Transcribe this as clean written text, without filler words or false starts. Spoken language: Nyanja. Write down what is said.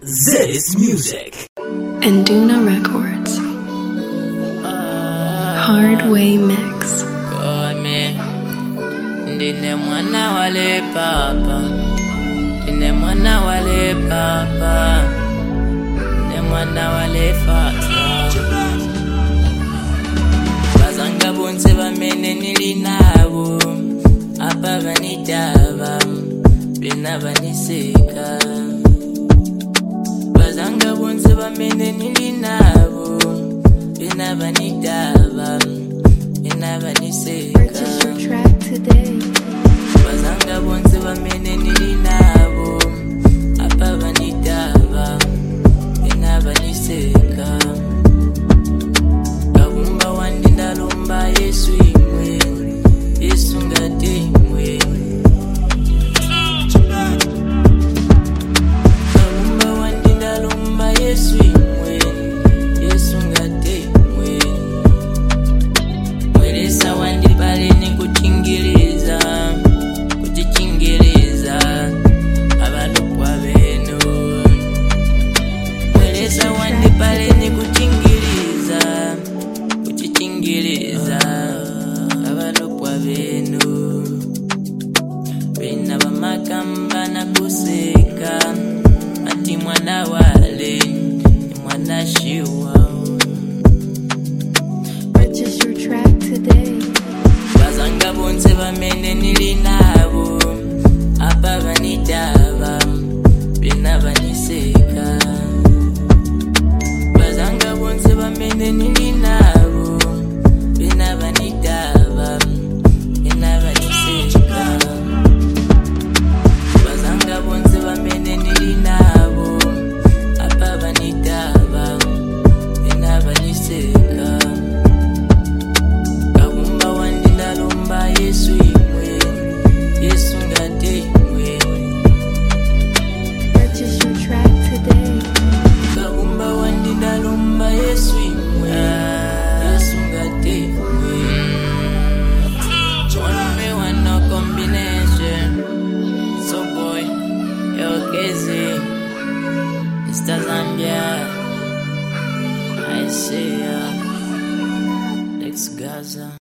This music. Enduna Records. Hard Way Mix. Ndine mwana wale papa. Ndine mwana wale papa. Ndine mwana wale fata. Bazanga bonse bamene nilinabo. Apa banitaba. Bena baniseka. Bazanga bonse bamene nilinabo. Bena banitaba. Bena baniseka. Purchase your track today. Bazanga bonse bamene nilinabo. Apa banitaba. Bena baniseka. Kabumba wandi ndalomba Yesu imwe. Yesu ngate imwe. Kabumba wandi ndalomba Yesu imwe. Yesu ngate imwe. Mwelesa wandi pale ni kuchingiriza. Kuchingiriza. Abalopwa beno. Mwelesa wandi pale ni kuchingiriza. Kuchingiriza. Abalopwa beno. Bena bamakamba na kuseka. Ati mwana wale ni mwana shiwa. Purchase your track today. Bazanga bonse bamene nilinabo. Apa banitaba. Bena baniseka. Bazanga bonse bamene nilinabo. Bena banitaba. Bena baniseka. Bazanga bonse bamene nilinabo. Apa banitaba. Bena baniseka. Kabumba wandi ndalomba Yesu imwe. Yesu ngate imwe. Purchase your track today. Kabumba wandi ndalomba Yesu imwe. Yesu ngate imwe. One me one no combination. So boy, yo Kezi, Mr. Zambia. I see ya. Lex Gaza.